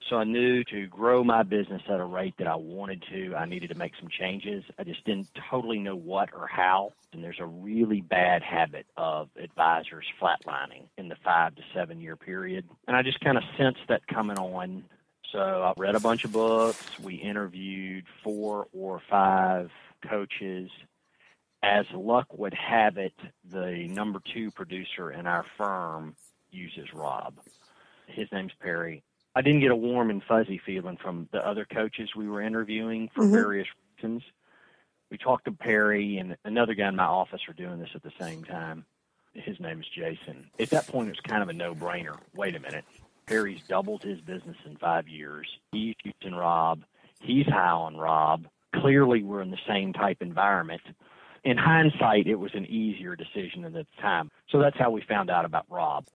So I knew to grow my business at a rate that I wanted to, I needed to make some changes. I just didn't totally know what or how. And there's a really bad habit of advisors flatlining in the 5 to 7 year period. And I just kind of sensed that coming on. So I read a bunch of books. We interviewed 4 or 5 coaches. As luck would have it, the number 2 producer in our firm uses Rob. His name's Perry. I didn't get a warm and fuzzy feeling from the other coaches we were interviewing for various reasons. We talked to Perry, and another guy in my office were doing this at the same time. His name is Jason. At that point, it was kind of a no-brainer. Wait a minute. Perry's doubled his business in 5 years. He's using Rob. He's high on Rob. Clearly, we're in the same type environment. In hindsight, it was an easier decision than at the time. So that's how we found out about Rob.